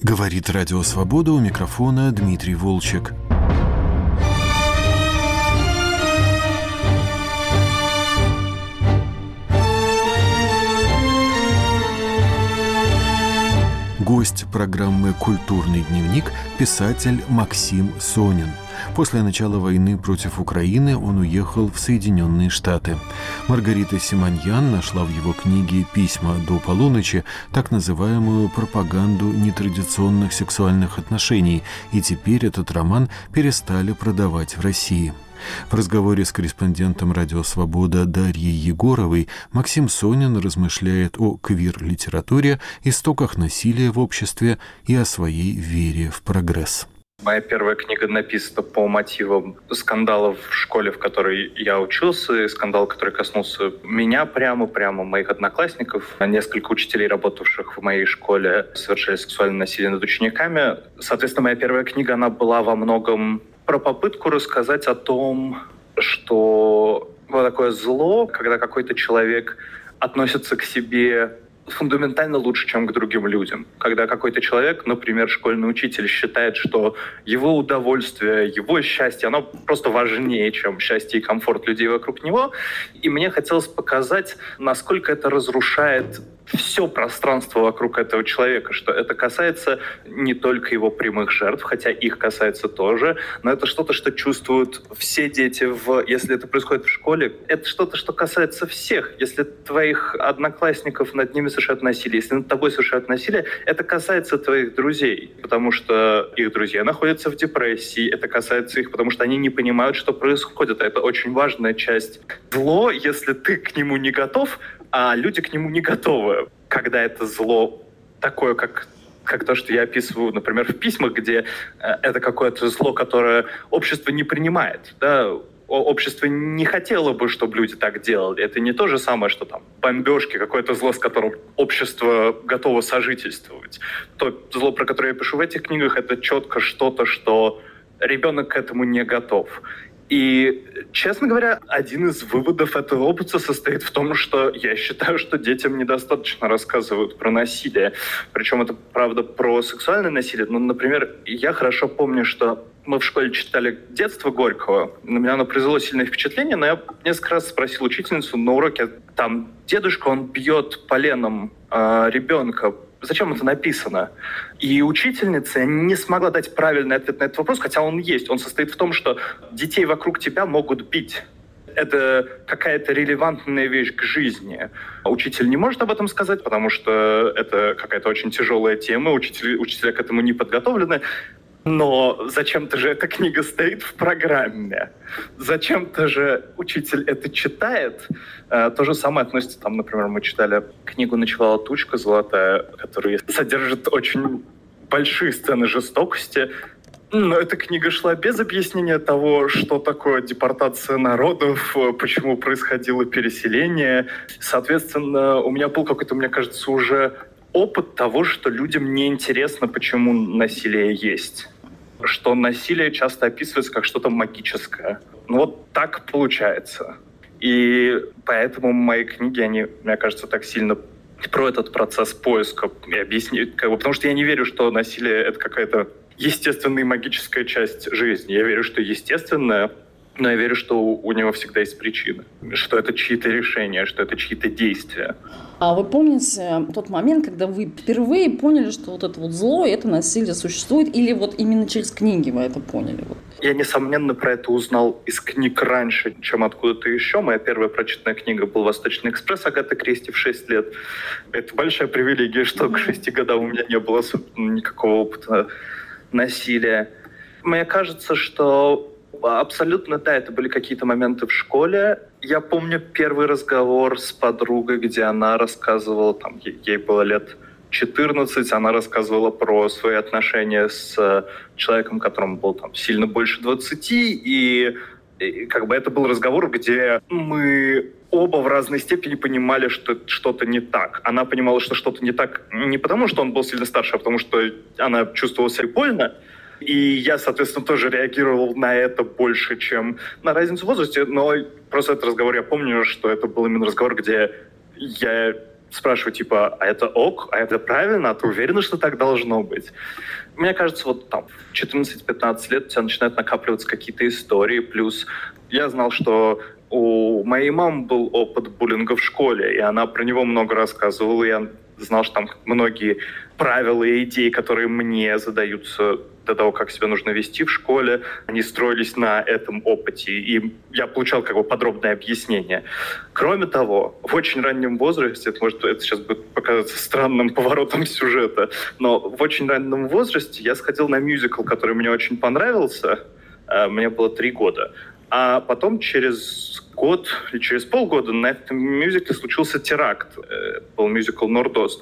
Говорит Радио Свобода, у микрофона Дмитрий Волчек. Гость программы «Культурный дневник» – писатель Максим Сонин. После начала войны против Украины он уехал в Соединенные Штаты. Маргарита Симоньян нашла в его книге «Письма до полуночи» так называемую пропаганду нетрадиционных сексуальных отношений, и теперь этот роман перестали продавать в России. В разговоре с корреспондентом «Радио Свобода» Дарьей Егоровой Максим Сонин размышляет о квир-литературе, истоках насилия в обществе и о своей вере в прогресс. Моя первая книга написана по мотивам скандалов в школе, в которой я учился, скандал, который коснулся меня прямо моих одноклассников. Несколько учителей, работавших в моей школе, совершали сексуальное насилие над учениками. Соответственно, моя первая книга, она была во многом про попытку рассказать о том, что вот такое зло, когда какой-то человек относится к себе фундаментально лучше, чем к другим людям. Когда какой-то человек, например, школьный учитель, считает, что его удовольствие, его счастье, оно просто важнее, чем счастье и комфорт людей вокруг него. И мне хотелось показать, насколько это разрушает все пространство вокруг этого человека, что это касается не только его прямых жертв, хотя их касается тоже, но это что-то, что чувствуют все дети, если это происходит в школе, это что-то, что касается всех. Если твоих одноклассников над ними совершают насилие, если над тобой совершают насилие, это касается твоих друзей, потому что их друзья находятся в депрессии, это касается их, потому что они не понимают, что происходит. Это очень важная часть. Зло, если ты к нему не готов, а люди к нему не готовы. Когда это зло такое, как то, что я описываю, например, в письмах, где это какое-то зло, которое общество не принимает. Да? Общество не хотело бы, чтобы люди так делали. Это не то же самое, что там бомбежки, какое-то зло, с которым общество готово сожительствовать. То зло, про которое я пишу в этих книгах, это четко что-то, что ребенок к этому не готов. И, честно говоря, один из выводов этого опыта состоит в том, что я считаю, что детям недостаточно рассказывают про насилие. Причем это, правда, про сексуальное насилие. Ну, например, я хорошо помню, что мы в школе читали «Детство» Горького. На меня оно произвело сильное впечатление, но я несколько раз спросил учительницу на уроке, там, дедушка, он бьет поленом ребенка. Зачем это написано? И учительница не смогла дать правильный ответ на этот вопрос, хотя он есть. Он состоит в том, что детей вокруг тебя могут бить. Это какая-то релевантная вещь к жизни. Учитель не может об этом сказать, потому что это какая-то очень тяжелая тема, учителя к этому не подготовлены. Но зачем-то же эта книга стоит в программе. Зачем-то же учитель это читает. То же самое относится, там, например, мы читали книгу «Ночевала тучка золотая», которая содержит очень большие сцены жестокости. Но эта книга шла без объяснения того, что такое депортация народов, почему происходило переселение. Соответственно, у меня был какой-то, мне кажется, уже опыт того, что людям неинтересно, почему насилие есть. Что насилие часто описывается как что-то магическое. Ну вот так получается. И поэтому мои книги, они, мне кажется, так сильно про этот процесс поиска и объясняют. Потому что я не верю, что насилие — это какая-то естественная и магическая часть жизни. Я верю, что естественная, но я верю, что у него всегда есть причины. Что это чьи-то решения, что это чьи-то действия. А вы помните тот момент, когда вы впервые поняли, что вот это вот зло, это насилие существует, или вот именно через книги вы это поняли? Я, несомненно, про это узнал из книг раньше, чем откуда-то еще. Моя первая прочитанная книга был «Восточный экспресс» Агаты Кристи в 6 лет. Это большая привилегия, что к 6 годам у меня не было никакого опыта насилия. Мне кажется, что абсолютно, да, это были какие-то моменты в школе. Я помню первый разговор с подругой, где она рассказывала, там, ей было лет 14, она рассказывала про свои отношения с человеком, которому было там сильно больше 20, и как бы это был разговор, где мы оба в разной степени понимали, что что-то не так. Она понимала, что что-то не так не потому, что он был сильно старше, а потому что она чувствовала себя больно. И я, соответственно, тоже реагировал на это больше, чем на разницу в возрасте. Но просто этот разговор, я помню, что это был именно разговор, где я спрашиваю, типа, а это ок, а это правильно, а ты уверена, что так должно быть? Мне кажется, вот там в 14-15 лет у тебя начинают накапливаться какие-то истории, плюс я знал, что у моей мамы был опыт буллинга в школе, и она про него много рассказывала, и я знал, что там многие правила и идеи, которые мне задаются до того, как себя нужно вести в школе, они строились на этом опыте, и я получал как бы подробное объяснение. Кроме того, в очень раннем возрасте, это сейчас будет показаться странным поворотом сюжета, но в очень раннем возрасте я сходил на мюзикл, который мне очень понравился, мне было 3 года, а потом через год или через полгода на этом мюзикле случился теракт. Это был мюзикл «Нордост».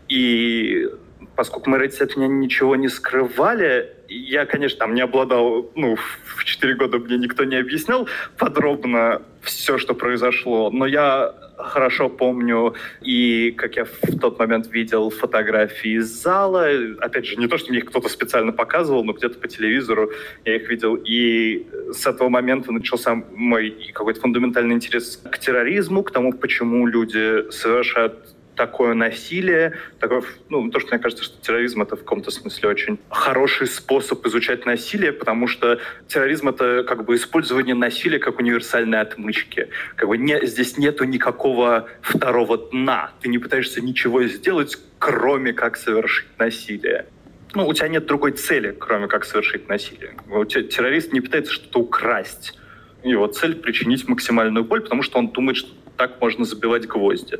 И поскольку мои родители от меня ничего не скрывали, я, конечно, там не обладал, в 4 года мне никто не объяснял подробно все, что произошло, но я хорошо помню, и как я в тот момент видел фотографии из зала, опять же, не то, что мне их кто-то специально показывал, но где-то по телевизору я их видел, и с этого момента начался мой какой-то фундаментальный интерес к терроризму, к тому, почему люди совершают такое насилие, то, что мне кажется, что терроризм — это в каком-то смысле очень хороший способ изучать насилие, потому что терроризм — это как бы использование насилия как универсальной отмычки. Здесь нету никакого второго дна. Ты не пытаешься ничего сделать, кроме как совершить насилие. У тебя нет другой цели, кроме как совершить насилие. Террорист не пытается что-то украсть. Его цель — причинить максимальную боль, потому что он думает, что так можно забивать гвозди.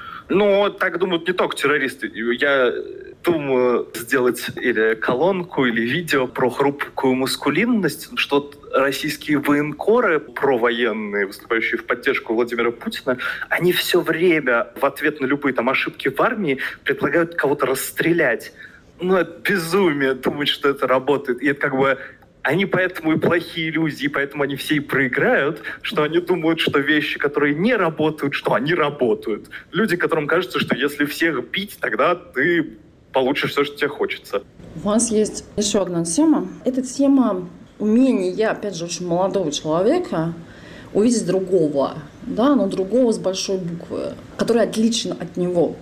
Так думают не только террористы. Я думаю сделать или колонку, или видео про хрупкую маскулинность, что российские военкоры, провоенные, выступающие в поддержку Владимира Путина, они все время в ответ на любые там ошибки в армии предлагают кого-то расстрелять. Это безумие думать, что это работает. И это как бы... Они поэтому и плохие люди, поэтому они все и проиграют, что они думают, что вещи, которые не работают, что они работают. Люди, которым кажется, что если всех бить, тогда ты получишь все, что тебе хочется. У вас есть еще одна тема. Это тема умения, опять же, очень молодого человека увидеть другого, но другого с большой буквы, который отличен от него.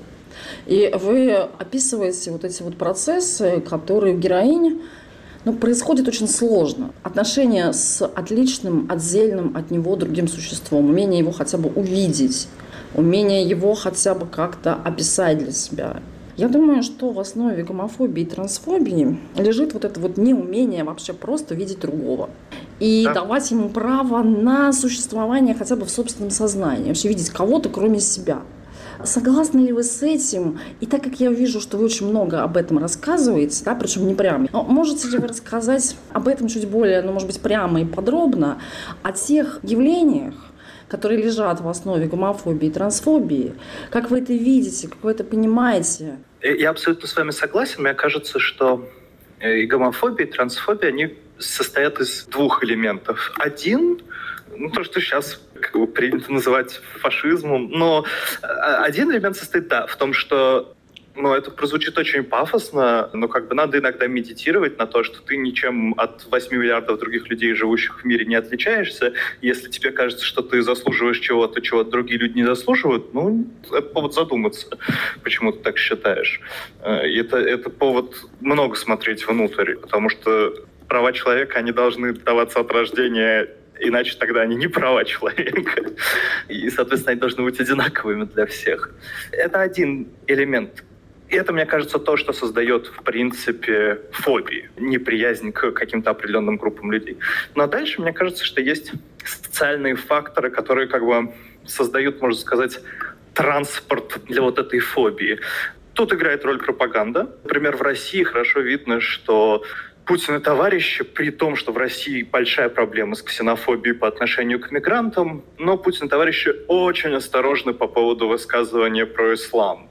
И вы описываете вот эти вот процессы, которые у героини происходит очень сложно. Отношения с отличным, отдельным от него другим существом, умение его хотя бы увидеть, умение его хотя бы как-то описать для себя. Я думаю, что в основе гомофобии и трансфобии лежит вот это вот неумение вообще просто видеть другого. И давать ему право на существование хотя бы в собственном сознании, вообще видеть кого-то кроме себя. Согласны ли вы с этим? И так как я вижу, что вы очень много об этом рассказываете, причем не прямо, можете ли вы рассказать об этом чуть более, может быть, прямо и подробно, о тех явлениях, которые лежат в основе гомофобии и трансфобии? Как вы это видите, как вы это понимаете? Я абсолютно с вами согласен. Мне кажется, что и гомофобия, и трансфобия, они состоят из 2 элементов. Один — то, что сейчас принято называть фашизмом. Но один элемент состоит, в том, что это прозвучит очень пафосно, но надо иногда медитировать на то, что ты ничем от 8 миллиардов других людей, живущих в мире, не отличаешься. Если тебе кажется, что ты заслуживаешь чего-то, чего другие люди не заслуживают, это повод задуматься, почему ты так считаешь. И это повод много смотреть внутрь, потому что права человека, они должны даваться от рождения, иначе тогда они не права человека. И, соответственно, они должны быть одинаковыми для всех. Это один элемент. И это, мне кажется, то, что создает, в принципе, фобии, неприязнь к каким-то определенным группам людей. Но дальше, мне кажется, что есть социальные факторы, которые создают, можно сказать, транспорт для вот этой фобии. Тут играет роль пропаганда. Например, в России хорошо видно, что Путин и товарищи, при том, что в России большая проблема с ксенофобией по отношению к мигрантам, но Путин и товарищи очень осторожны по поводу высказывания про ислам.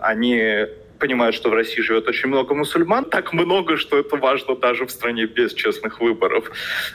Они понимают, что в России живет очень много мусульман, так много, что это важно даже в стране без честных выборов.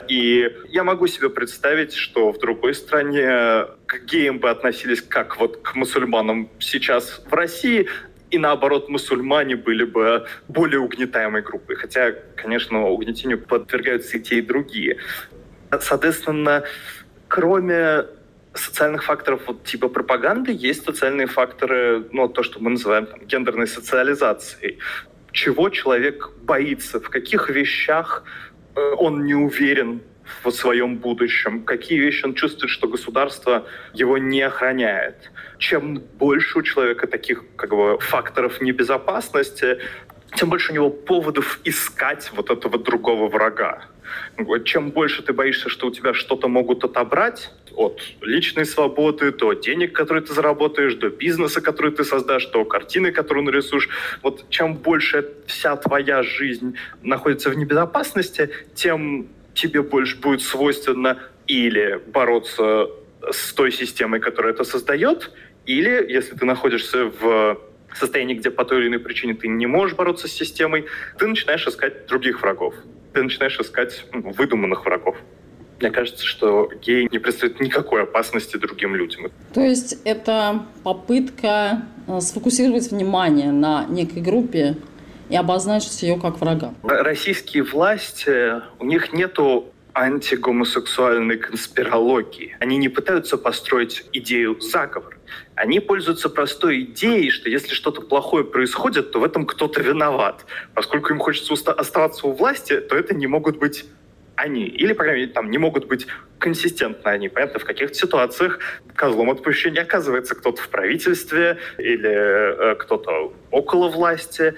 И я могу себе представить, что в другой стране к геям бы относились как к мусульманам сейчас в России, и наоборот, мусульмане были бы более угнетаемой группой. Хотя, конечно, угнетению подвергаются и те, и другие. Соответственно, кроме социальных факторов вот типа пропаганды есть социальные факторы, ну, то, что мы называем там, гендерной социализацией. Чего человек боится, в каких вещах он не уверен в своем будущем, какие вещи он чувствует, что государство его не охраняет. Чем больше у человека таких факторов небезопасности, тем больше у него поводов искать вот этого другого врага. Чем больше ты боишься, что у тебя что-то могут отобрать, от личной свободы, до денег, которые ты заработаешь, до бизнеса, который ты создашь, до картины, которую нарисуешь. Вот чем больше вся твоя жизнь находится в небезопасности, тем тебе больше будет свойственно или бороться с той системой, которая это создает, или, если ты находишься в состоянии, где по той или иной причине ты не можешь бороться с системой, ты начинаешь искать других врагов. Ты начинаешь искать выдуманных врагов. Мне кажется, что гей не представляет никакой опасности другим людям. То есть это попытка сфокусировать внимание на некой группе и обозначить ее как врага. Российские власти, у них нету антигомосексуальной конспирологии. Они не пытаются построить идею заговора. Они пользуются простой идеей, что если что-то плохое происходит, то в этом кто-то виноват. Поскольку им хочется оставаться у власти, то это не могут быть они. Или, по крайней мере, там не могут быть консистентны они. Понятно, в каких-то ситуациях козлом отпущения оказывается кто-то в правительстве или кто-то около власти.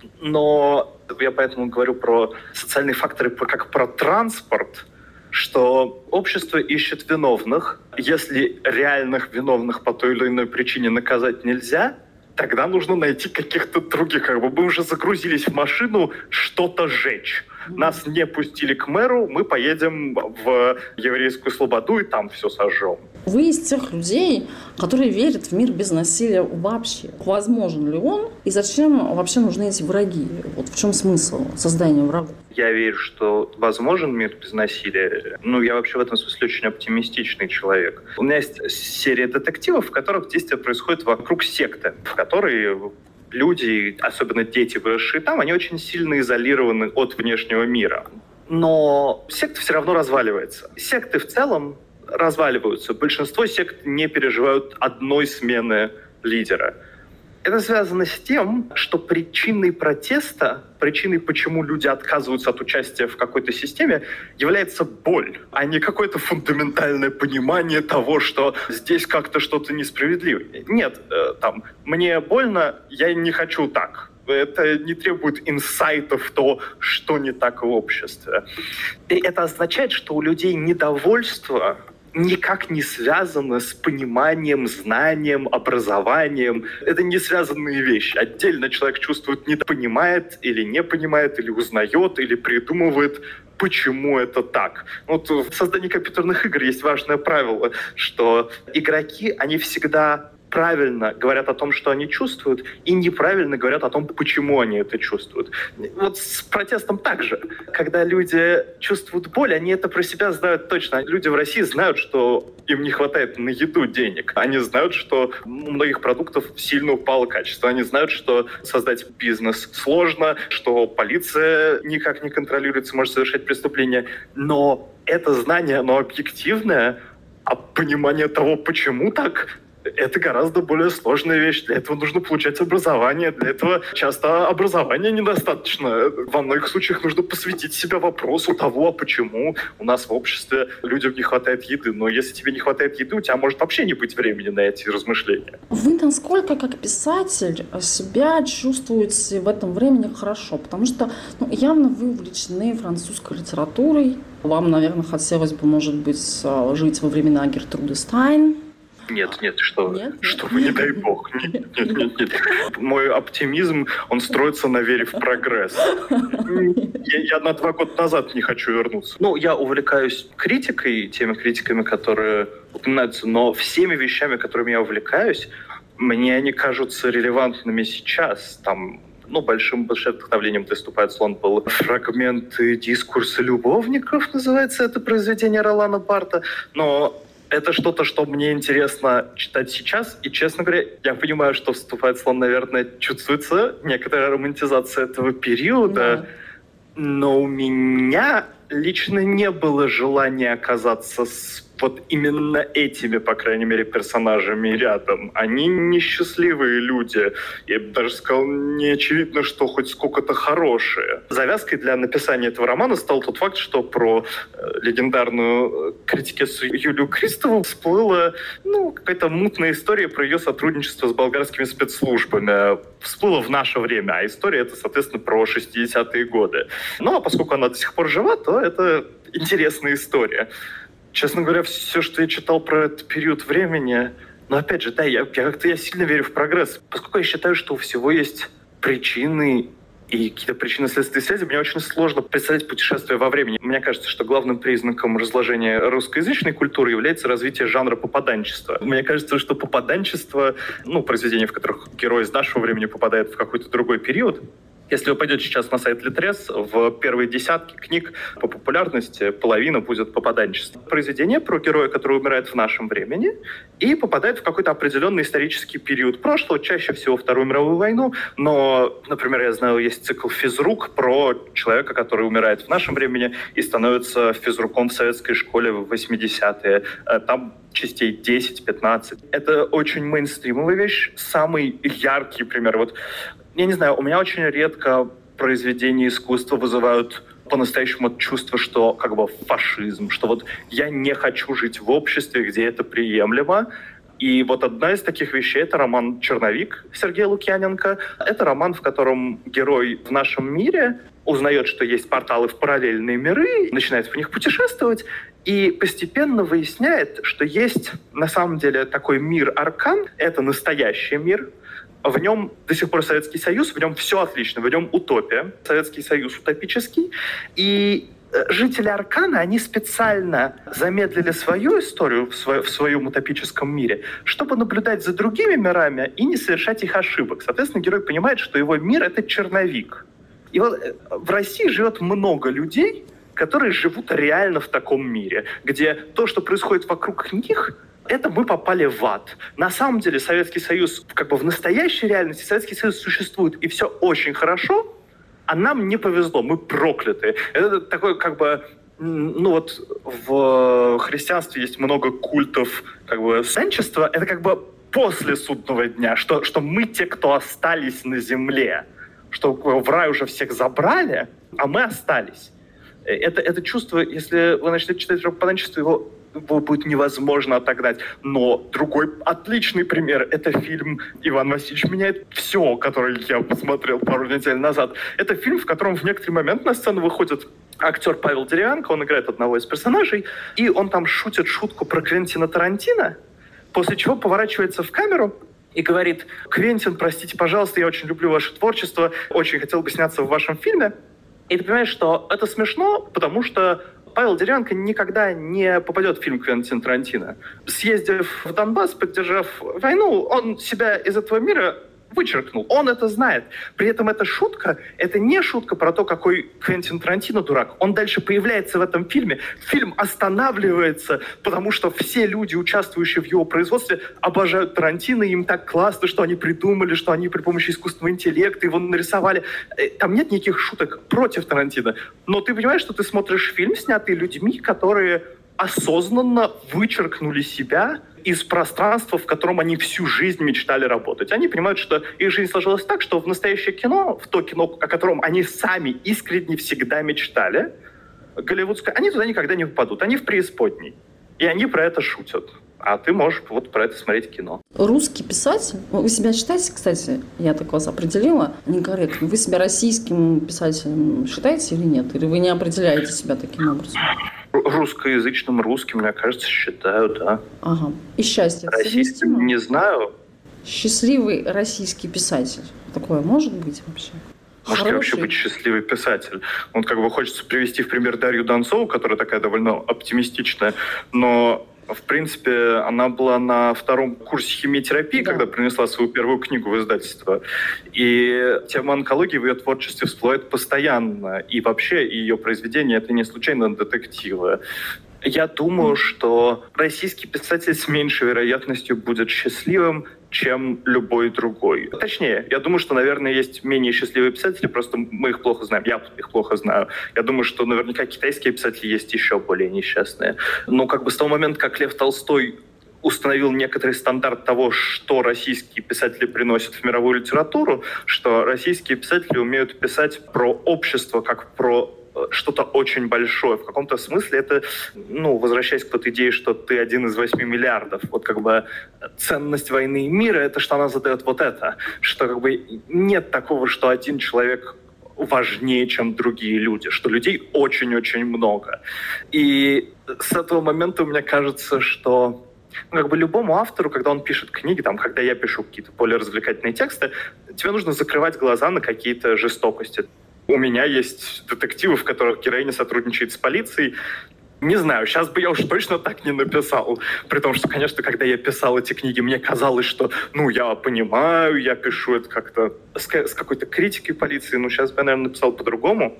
Но я поэтому говорю про социальные факторы как про транспорт, что общество ищет виновных. Если реальных виновных по той или иной причине наказать нельзя, тогда нужно найти каких-то других. Мы уже загрузились в машину что-то сжечь. Нас не пустили к мэру, мы поедем в еврейскую слободу и там все сожжем. Вы из тех людей, которые верят в мир без насилия вообще. Возможен ли он? И зачем вообще нужны эти враги? Вот в чем смысл создания врагов? Я верю, что возможен мир без насилия. Я вообще в этом смысле очень оптимистичный человек. У меня есть серия детективов, в которых действие происходит вокруг секты, в которой люди, особенно дети, выросшие там, они очень сильно изолированы от внешнего мира. Но секта все равно разваливается. Секты в целом разваливаются. Большинство сект не переживают одной смены лидера. Это связано с тем, что причиной протеста, причиной, почему люди отказываются от участия в какой-то системе, является боль, а не какое-то фундаментальное понимание того, что здесь как-то что-то несправедливо. Нет, мне больно, я не хочу так. Это не требует инсайтов в то, что не так в обществе. И это означает, что у людей недовольство никак не связано с пониманием, знанием, образованием. Это не связанные вещи. Отдельно человек чувствует, не понимает или не понимает, или узнает, или придумывает, почему это так. В создании компьютерных игр есть важное правило, что игроки, они всегда правильно говорят о том, что они чувствуют, и неправильно говорят о том, почему они это чувствуют. С протестом так же. Когда люди чувствуют боль, они это про себя знают точно. Люди в России знают, что им не хватает на еду денег. Они знают, что у многих продуктов сильно упало качество. Они знают, что создать бизнес сложно, что полиция никак не контролируется, может совершать преступления. Но это знание, оно объективное, а понимание того, почему так, это гораздо более сложная вещь. Для этого нужно получать образование. Для этого часто образования недостаточно. Во многих случаях нужно посвятить себя вопросу того, почему у нас в обществе людям не хватает еды. Но если тебе не хватает еды, у тебя может вообще не быть времени на эти размышления. Вы насколько, как писатель, себя чувствуете в этом времени хорошо? Потому что явно вы увлечены французской литературой. Вам, наверное, хотелось бы, может быть, жить во времена Гертруды Стайн. Нет, что вы, не дай бог. Нет. Мой оптимизм, он строится на вере в прогресс. Я на 2 года назад не хочу вернуться. Я увлекаюсь критикой, теми критиками, которые упоминаются, но всеми вещами, которыми я увлекаюсь, мне они кажутся релевантными сейчас. Большим вдохновлением для «Ступает слон» был фрагменты дискурса любовников, называется это произведение Ролана Барта. Но это что-то, что мне интересно читать сейчас. И, честно говоря, я понимаю, что «Вступает слон», наверное, чувствуется некоторая романтизация этого периода. Да. Но у меня лично не было желания оказаться вот именно этими, по крайней мере, персонажами рядом. Они несчастливые люди. Я бы даже сказал, не очевидно, что хоть сколько-то хорошие. Завязкой для написания этого романа стал тот факт, что про легендарную критикессу Юлию Кристову всплыла какая-то мутная история про ее сотрудничество с болгарскими спецслужбами. Всплыла в наше время, а история это, соответственно, про 60-е годы. Ну, а поскольку она до сих пор жива, то это интересная история. Честно говоря, все, что я читал про этот период времени... Но опять же, да, я сильно верю в прогресс. Поскольку я считаю, что у всего есть причины и какие-то причинно-следственные связи, мне очень сложно представить путешествие во времени. Мне кажется, что главным признаком разложения русскоязычной культуры является развитие жанра попаданчества. Мне кажется, что попаданчество, произведения, в которых герой из нашего времени попадает в какой-то другой период, если вы пойдете сейчас на сайт Литрес, в первые десятки книг по популярности половина будет попаданчество. Произведение про героя, который умирает в нашем времени и попадает в какой-то определенный исторический период прошлого, чаще всего Вторую мировую войну. Но, например, я знаю, есть цикл «Физрук» про человека, который умирает в нашем времени и становится физруком в советской школе в 80-е. Там частей 10-15. Это очень мейнстримовая вещь. Самый яркий пример. Вот я не знаю, у меня очень редко произведения искусства вызывают по-настоящему чувство, что как бы фашизм, что вот я не хочу жить в обществе, где это приемлемо. И вот одна из таких вещей — это роман «Черновик» Сергея Лукьяненко. Это роман, в котором герой в нашем мире узнает, что есть порталы в параллельные миры, начинает в них путешествовать, и постепенно выясняет, что есть на самом деле такой мир Аркан, это настоящий мир. В нем до сих пор Советский Союз, в нем все отлично, в нем утопия. Советский Союз утопический. И жители Аркана, они специально замедлили свою историю в своем утопическом мире, чтобы наблюдать за другими мирами и не совершать их ошибок. Соответственно, герой понимает, что его мир — это черновик. И вот в России живет много людей, которые живут реально в таком мире, где то, что происходит вокруг них, это мы попали в ад. На самом деле Советский Союз, как бы в настоящей реальности Советский Союз существует, и все очень хорошо, а нам не повезло, мы прокляты. Это такой как бы... в христианстве есть много культов как бы сенчества. Это как бы после судного дня, что мы те, кто остались на земле, что в рай уже всех забрали, а мы остались. Это чувство, если вы начнете читать про попаданчество, его будет невозможно отогнать. Но другой отличный пример — это фильм «Иван Васильевич меняет все», который я посмотрел пару недель назад. Это фильм, в котором в некоторый момент на сцену выходит актер Павел Деревянко, он играет одного из персонажей, и он там шутит шутку про Квентина Тарантино, после чего поворачивается в камеру и говорит: «Квентин, простите, пожалуйста, я очень люблю ваше творчество, очень хотел бы сняться в вашем фильме». И ты понимаешь, что это смешно, потому что Павел Деревянко никогда не попадет в фильм Квентина Тарантино. Съездив в Донбасс, поддержав войну, он себя из этого мира вычеркнул. Он это знает. При этом эта шутка, это не шутка про то, какой Квентин Тарантино дурак. Он дальше появляется в этом фильме. Фильм останавливается, потому что все люди, участвующие в его производстве, обожают Тарантино, им так классно, что они придумали, что они при помощи искусственного интеллекта его нарисовали. Там нет никаких шуток против Тарантино. Но ты понимаешь, что ты смотришь фильм, снятый людьми, которые осознанно вычеркнули себя из пространства, в котором они всю жизнь мечтали работать. Они понимают, что их жизнь сложилась так, что в настоящее кино, в то кино, о котором они сами искренне всегда мечтали, голливудское, они туда никогда не попадут. Они в преисподней. И они про это шутят. А ты можешь вот про это смотреть кино. Русский писатель, вы себя считаете, кстати, я так вас определила, некорректно, вы себя российским писателем считаете или нет? Или вы не определяете себя таким образом? Русскоязычным русским, мне кажется, считаю, да. Ага. И счастье. Российским не знаю. Счастливый российский писатель. Такое может быть вообще? Может ли вообще быть счастливый писатель? Вот как бы хочется привести в пример Дарью Донцову, которая такая довольно оптимистичная, но в принципе, она была на втором курсе химиотерапии, да, когда принесла свою первую книгу в издательство. И тема онкологии в ее творчестве всплывает постоянно. И вообще ее произведения — это не случайно детективы. Я думаю, что российский писатель с меньшей вероятностью будет счастливым чем любой другой. Точнее, я думаю, что, наверное, есть менее счастливые писатели, просто мы их плохо знаем. Я их плохо знаю. Я думаю, что наверняка китайские писатели есть еще более несчастные. Но как бы с того момента, как Лев Толстой установил некоторый стандарт того, что российские писатели приносят в мировую литературу, что российские писатели умеют писать про общество как про что-то очень большое. В каком-то смысле это, возвращаясь к той идее, что ты 1 из 8 миллиардов. Вот как бы ценность войны и мира — это что она задает вот это. Что как бы нет такого, что один человек важнее, чем другие люди, что людей очень-очень много. И с этого момента мне кажется, что любому автору, когда он пишет книги, когда я пишу какие-то более развлекательные тексты, тебе нужно закрывать глаза на какие-то жестокости. У меня есть детективы, в которых героиня сотрудничает с полицией. Не знаю, сейчас бы я уж точно так не написал. При том, что, конечно, когда я писал эти книги, мне казалось, что, я понимаю, я пишу это как-то с какой-то критикой полиции. Сейчас бы я, наверное, написал по-другому.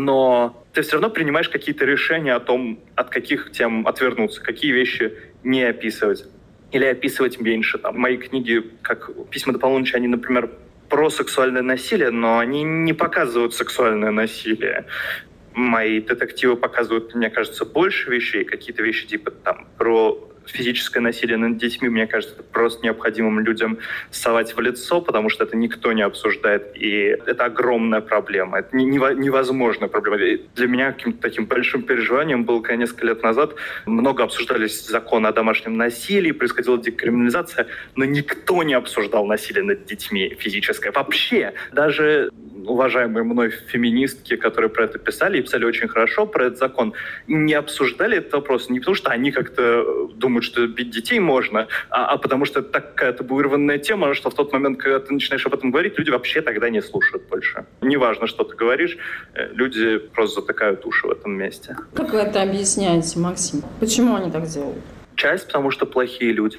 Но ты все равно принимаешь какие-то решения о том, от каких тем отвернуться, какие вещи не описывать. Или описывать меньше. Мои книги, как «Письма до полуночи», они, например, про сексуальное насилие, но они не показывают сексуальное насилие. Мои детективы показывают, мне кажется, больше вещей, какие-то вещи типа про физическое насилие над детьми, мне кажется, это просто необходимым людям совать в лицо, потому что это никто не обсуждает, и это огромная проблема, это невозможная проблема. Для меня каким-то таким большим переживанием было, когда несколько лет назад много обсуждались законы о домашнем насилии, происходила декриминализация, но никто не обсуждал насилие над детьми физическое. Вообще, даже уважаемые мной феминистки, которые про это писали, и писали очень хорошо про этот закон, не обсуждали этот вопрос не потому, что они как-то думают, что бить детей можно, а потому что это такая табуированная тема, что в тот момент, когда ты начинаешь об этом говорить, люди вообще тогда не слушают больше. Неважно, что ты говоришь, люди просто затыкают уши в этом месте. Как вы это объясняете, Максим? Почему они так делают? Часть, потому что плохие люди,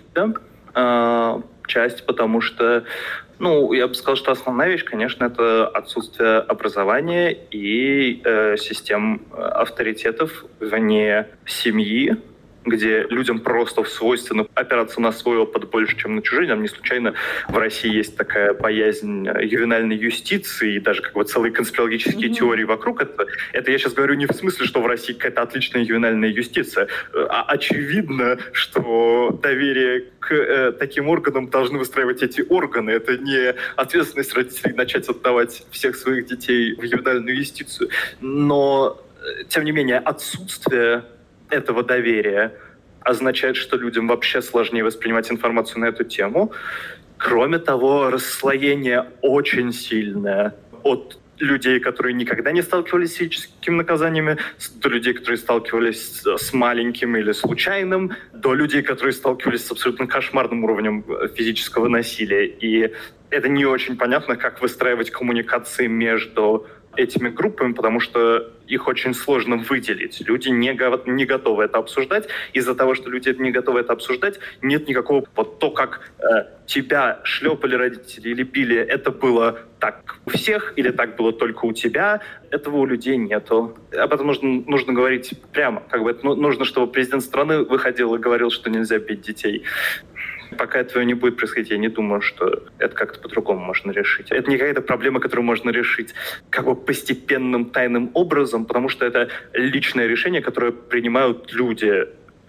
часть, потому что я бы сказал, что основная вещь, конечно, это отсутствие образования и систем авторитетов вне семьи, где людям просто свойственно опираться на свой опыт больше, чем на чужие. Не случайно в России есть такая боязнь ювенальной юстиции и даже целые конспирологические теории вокруг этого. Это я сейчас говорю не в смысле, что в России какая-то отличная ювенальная юстиция. Очевидно, что доверие к таким органам должны выстраивать эти органы. Это не ответственность родителей начать отдавать всех своих детей в ювенальную юстицию. Но, тем не менее, отсутствие этого доверия означает, что людям вообще сложнее воспринимать информацию на эту тему. Кроме того, расслоение очень сильное от людей, которые никогда не сталкивались с физическими наказаниями, до людей, которые сталкивались с маленьким или случайным, до людей, которые сталкивались с абсолютно кошмарным уровнем физического насилия. И это не очень понятно, как выстраивать коммуникации между этими группами, потому что их очень сложно выделить. Люди не готовы это обсуждать. Из-за того, что люди не готовы это обсуждать, нет никакого... То, как тебя шлепали родители или били, это было так у всех или так было только у тебя, этого у людей нету. Об этом нужно говорить прямо. Нужно, чтобы президент страны выходил и говорил, что нельзя бить детей. Пока этого не будет происходить, я не думаю, что это как-то по-другому можно решить. Это не какая-то проблема, которую можно решить постепенным, тайным образом, потому что это личное решение, которое принимают люди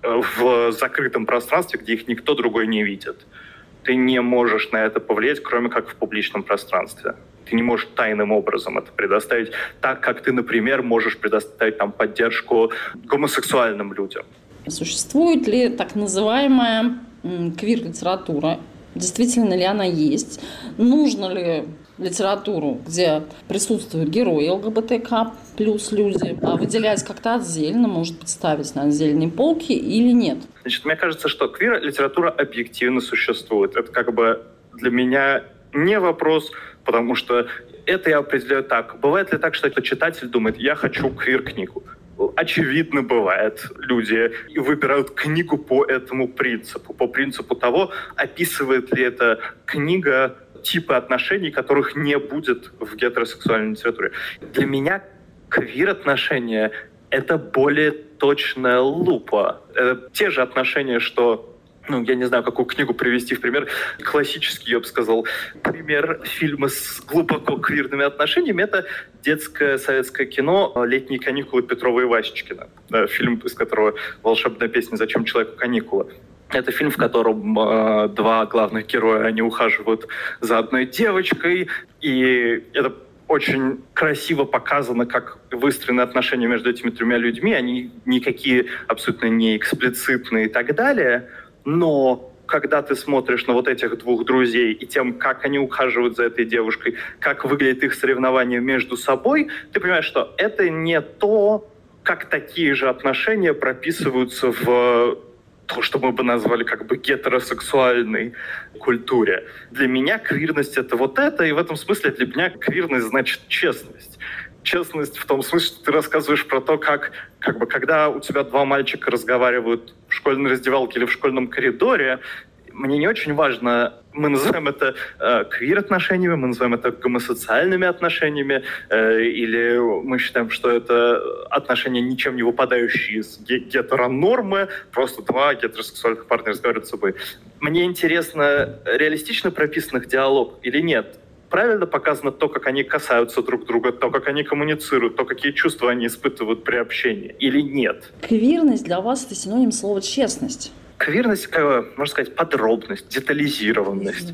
в закрытом пространстве, где их никто другой не видит. Ты не можешь на это повлиять, кроме как в публичном пространстве. Ты не можешь тайным образом это предоставить, так как ты, например, можешь предоставить поддержку гомосексуальным людям. Существует ли так называемая квир-литература? Действительно ли она есть? Нужно ли литературу, где присутствуют герои ЛГБТК плюс люди, выделять как-то отдельно, может быть, ставить на отдельные полки или нет? Мне кажется, что квир-литература объективно существует. Это для меня не вопрос, потому что это я определяю так. Бывает ли так, что читатель думает, я хочу квир-книгу? Очевидно, бывает. Люди выбирают книгу по этому принципу. По принципу того, описывает ли эта книга типы отношений, которых не будет в гетеросексуальной литературе. Для меня квир-отношения — это более точная лупа. Это те же отношения, что я не знаю, какую книгу привести в пример. Классический, я бы сказал, пример фильма с глубоко квирными отношениями — это детское советское кино «Летние каникулы» Петрова и Васечкина. Фильм, из которого волшебная песня «Зачем человеку каникулы?». Это фильм, в котором два главных героя, они ухаживают за одной девочкой, и это очень красиво показано, как выстроены отношения между этими тремя людьми. Они никакие абсолютно не эксплицитные и так далее. Но когда ты смотришь на вот этих двух друзей и тем, как они ухаживают за этой девушкой, как выглядит их соревнование между собой, ты понимаешь, что это не то, как такие же отношения прописываются в то, что мы бы назвали как бы гетеросексуальной культуре. Для меня квирность — это вот это, и в этом смысле для меня квирность значит честность. Честность в том смысле, что ты рассказываешь про то, как бы, когда у тебя два мальчика разговаривают в школьной раздевалке или в школьном коридоре, мне не очень важно, мы называем это квир-отношениями, мы называем это гомосоциальными отношениями, или мы считаем, что это отношения, ничем не выпадающие из гетеронормы, просто два гетеросексуальных парня разговаривают с собой. Мне интересно, реалистично прописанных диалог или нет? Правильно показано то, как они касаются друг друга, то, как они коммуницируют, то, какие чувства они испытывают при общении, или нет? Квирность для вас — это синоним слова «честность». Квирность, можно сказать, подробность, детализированность.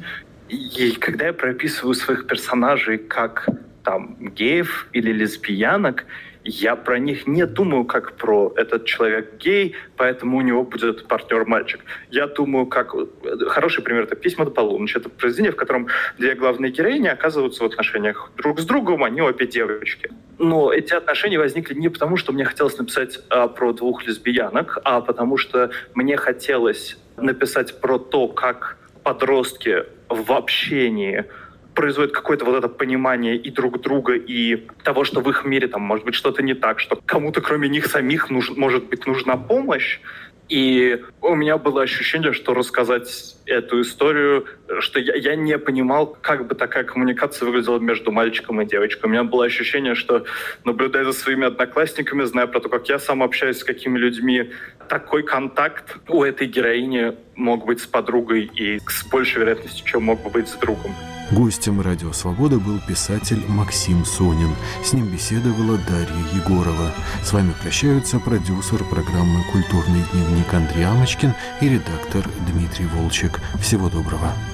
И когда я прописываю своих персонажей как там геев или лесбиянок, я про них не думаю как про этот человек гей, поэтому у него будет партнер-мальчик. Я думаю, как... Хороший пример — это «Письма до полуночи». Это произведение, в котором две главные героини оказываются в отношениях друг с другом, они обе девочки. Но эти отношения возникли не потому, что мне хотелось написать про двух лесбиянок, а потому что мне хотелось написать про то, как подростки в общении производит какое-то вот это понимание и друг друга, и того, что в их мире там может быть что-то не так, что кому-то кроме них самих может быть нужна помощь. И у меня было ощущение, что рассказать эту историю, что я не понимал, как бы такая коммуникация выглядела между мальчиком и девочкой. У меня было ощущение, что, наблюдая за своими одноклассниками, зная про то, как я сам общаюсь с какими людьми, такой контакт у этой героини мог быть с подругой и с большей вероятностью, чем мог бы быть с другом. Гостем «Радио Свобода» был писатель Максим Сонин. С ним беседовала Дарья Егорова. С вами прощаются продюсер программы «Культурный дневник» Андрей Амочкин и редактор Дмитрий Волчек. Всего доброго.